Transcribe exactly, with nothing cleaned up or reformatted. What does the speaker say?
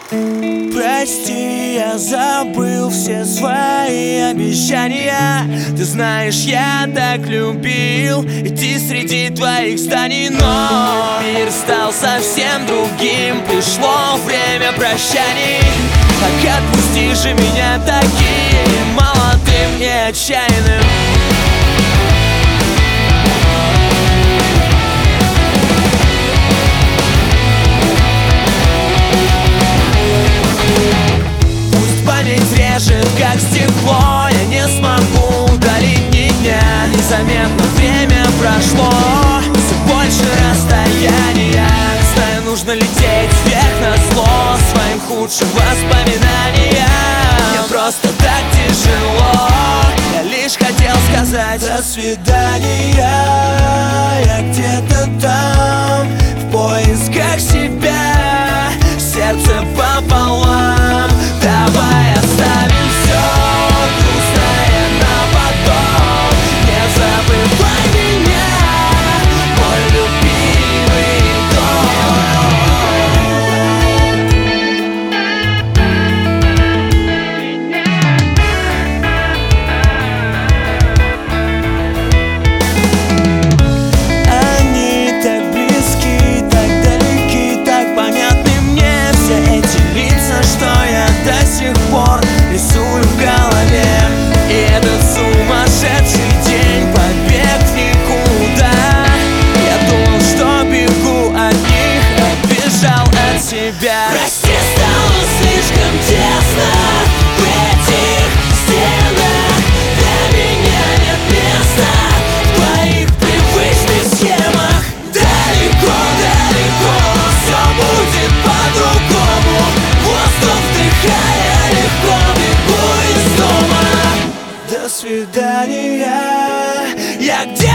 Прости, я забыл все свои обещания. Ты знаешь, я так любил идти среди твоих зданий, но мир стал совсем другим. Пришло время прощаний. Так отпусти же меня таким молодым и отчаянным. Режет, как стекло, я не смогу удалить ни дня. Незаметно время прошло, все больше расстояния. Знаю, нужно лететь вверх назло своим худшим воспоминаниям. Мне просто так тяжело, я лишь хотел сказать до свидания. Я где-то там, в поисках себя, сердце пополам. Давай оставим все грустное на потом. Не забывай меня, мой любимый Они так близки, так далеки, так понятны мне все эти лица, что я до сих пор рисую в голове. И этот сумасшедший день, побег в никуда. Я думал, что бегу от них, а бежал от себя. Прости, стало слишком тесно в этих стенах. Для меня нет места в твоих привычных схемах. Далеко, далеко все будет по-другому. Воздух вдыхая, легко бегу из дома. До свидания. Я где